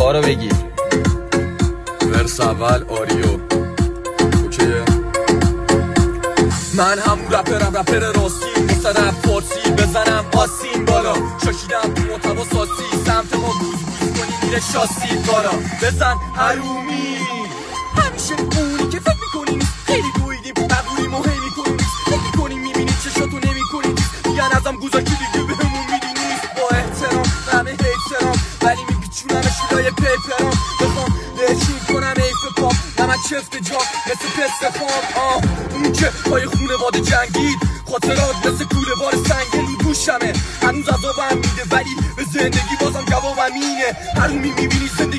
بارو بگیر. ورس اول آریو اوکیه. من همون رپر راستی مثل رپ فارسی بزنم آسین بالا. شاشیدم تو محتوا ساسی سمت ما گوز کنی میره شاسی بالا. بزن حرومی همیشه اونی که فکر میکنی نیست. خیلی دویدیم بقوری مهم میکنی نیست. فکر میکنی میبینی چشاتو نمیکنی نیست. میگن ازم گذاشتی دیگه بهمون میدی نیست. با احترام همه احترام ولی میپیچونم شیلای پیپرام. بخوام لهشون کنم ایف پاپ نمک چفت جا مثل پس خام. اون که پای خونواده جنگید خاطرات مثل کوله بار سنگین رو دوشمه. هنوز عذابم میده ولی به زندگی بازم جوابم اینه. حرومی میبینی زندگی